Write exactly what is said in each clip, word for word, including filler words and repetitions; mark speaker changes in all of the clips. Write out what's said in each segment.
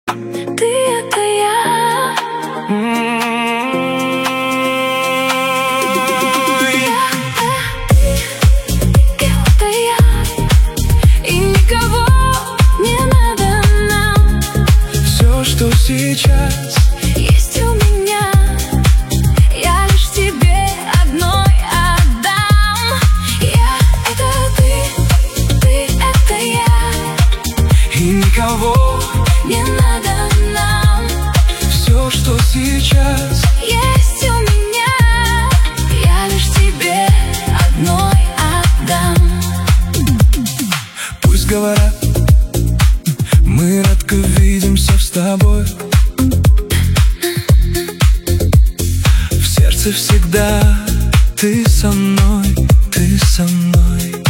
Speaker 1: Ты — это я. Это я. И никого не надо нам.
Speaker 2: Все, что сейчас
Speaker 1: есть у меня, я лишь тебе одной отдам. Я — это ты, ты — это я.
Speaker 2: и никого
Speaker 1: Не надо нам.
Speaker 2: все, что сейчас
Speaker 1: Есть у меня, я лишь тебе одной отдам.
Speaker 2: пусть говорят, мы редко видимся с тобой. В сердце всегда ты со мной, ты со мной.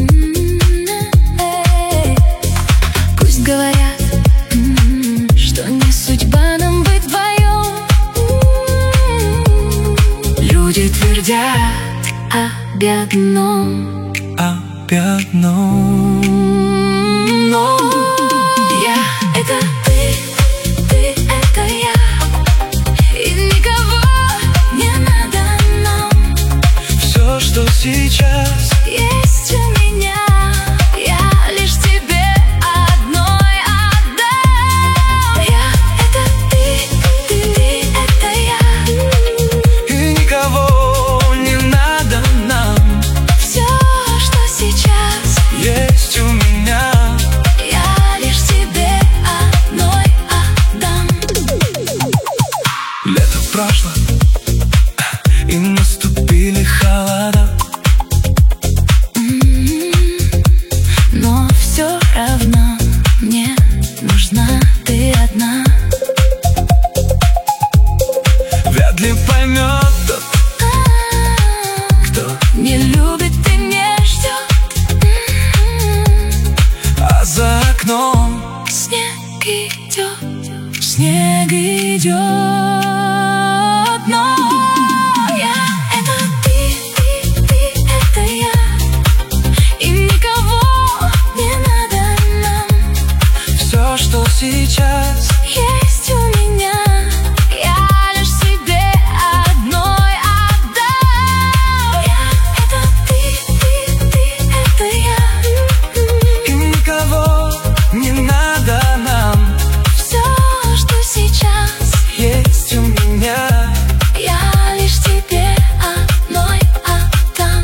Speaker 1: Пусть говорят, что не судьба нам быть вдвоем. Люди твердят об одном,
Speaker 2: об одном.
Speaker 1: но я — это ты, ты — это я. И никого не надо нам.
Speaker 2: Все, что сейчас
Speaker 1: Есть у меня, я лишь тебе одной отдам. Я — это ты, ты, ты — это я.
Speaker 2: и никого не надо нам.
Speaker 1: Все, что сейчас
Speaker 2: Есть у меня.
Speaker 1: я лишь тебе одной отдам.
Speaker 2: Лето прошло, и наступили холода.
Speaker 1: Но все равно мне нужна ты одна.
Speaker 2: Вряд ли поймет тот, кто,
Speaker 1: Не любит и не ждет.
Speaker 2: а за окном
Speaker 1: Снег идет,
Speaker 2: снег идет.
Speaker 1: но я — это ты, ты, ты — это я. И никого не надо нам.
Speaker 2: Все, что сейчас
Speaker 1: Есть у меня, я лишь себе одной отдам. Я — это ты, ты, ты — это я.
Speaker 2: и никого не надо нам.
Speaker 1: Все, что сейчас
Speaker 2: Есть у меня.
Speaker 1: я лишь тебе одной отдам.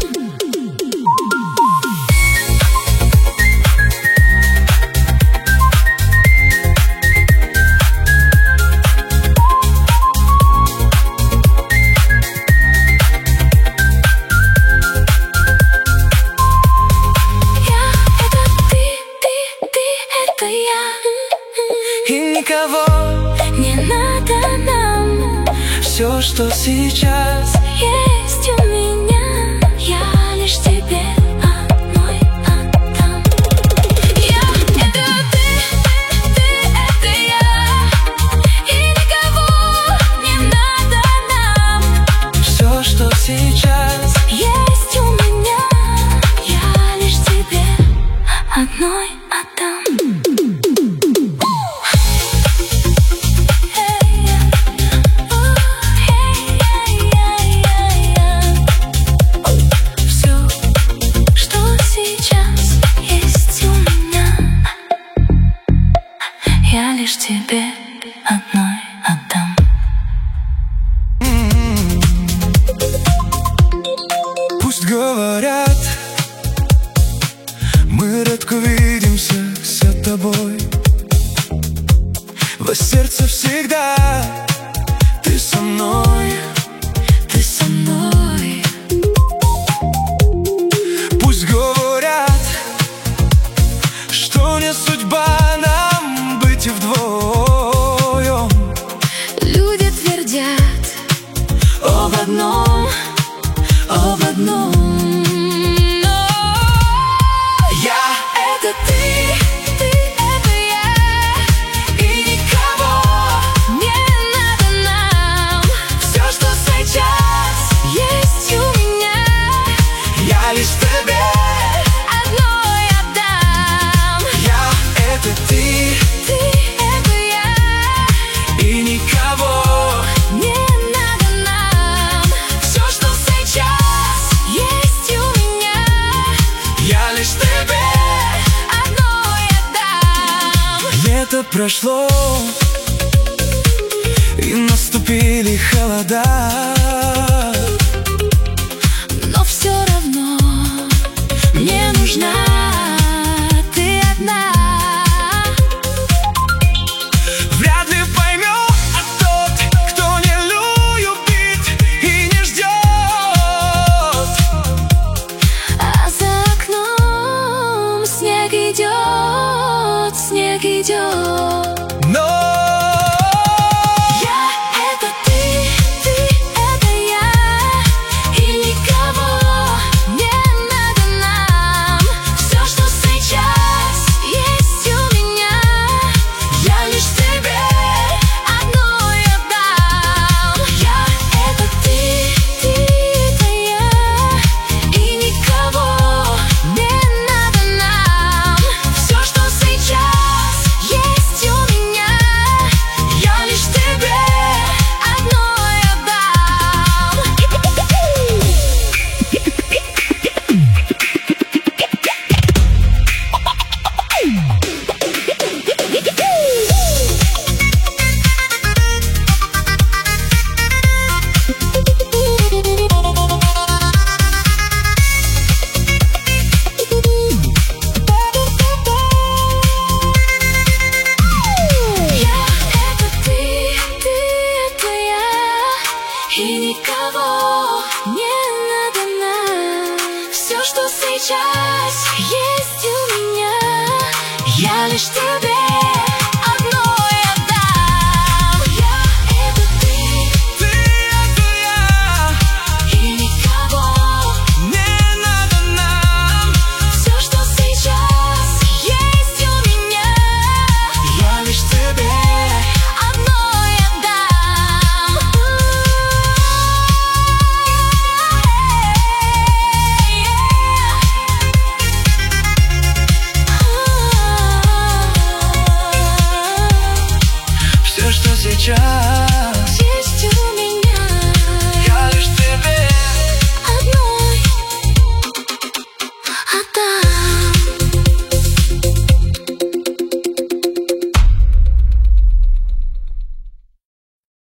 Speaker 1: Я — это ты, ты, ты — это я.
Speaker 2: И никого
Speaker 1: Не надо нам.
Speaker 2: все, что сейчас
Speaker 1: Есть у меня, я лишь тебе одной отдам. Я — это ты, ты — это я. И никого не надо нам.
Speaker 2: все, что сейчас
Speaker 1: Есть у меня, я лишь тебе одной отдам. Все, что сейчас есть у меня, я лишь тебе одной отдам.
Speaker 2: пусть говорят, мы редко видимся с тобой. Во сердце всегда ты со мной,
Speaker 1: Ты со мной.
Speaker 2: пусть говорят, что не судьба нам быть вдвоем.
Speaker 1: Люди твердят об одном, об одном, но я — это ты, ты — это я. И никого не надо нам.
Speaker 2: прошло, и наступили холода,
Speaker 1: но все равно мне нужна